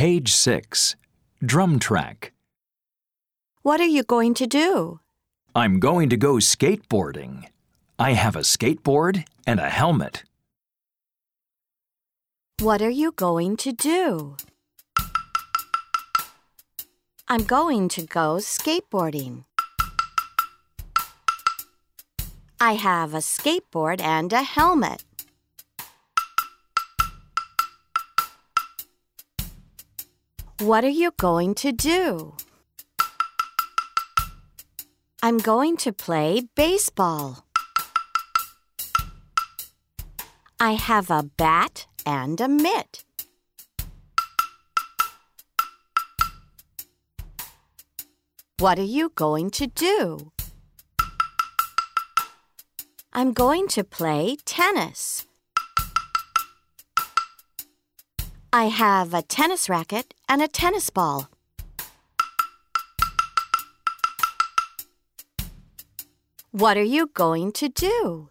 Page 6. Drum track. What are you going to do? I'm going to go skateboarding. I have a skateboard and a helmet. What are you going to do? I'm going to go skateboarding. I have a skateboard and a helmet. What are you going to do? I'm going to play baseball. I have a bat and a mitt. What are you going to do? I'm going to play tennis. I have a tennis racket and a tennis ball. What are you going to do?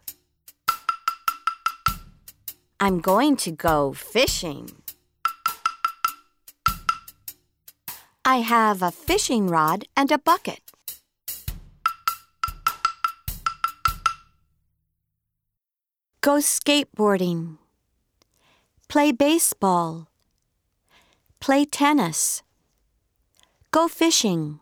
I'm going to go fishing. I have a fishing rod and a bucket. Go skateboarding. Play baseball. Play tennis. Go fishing.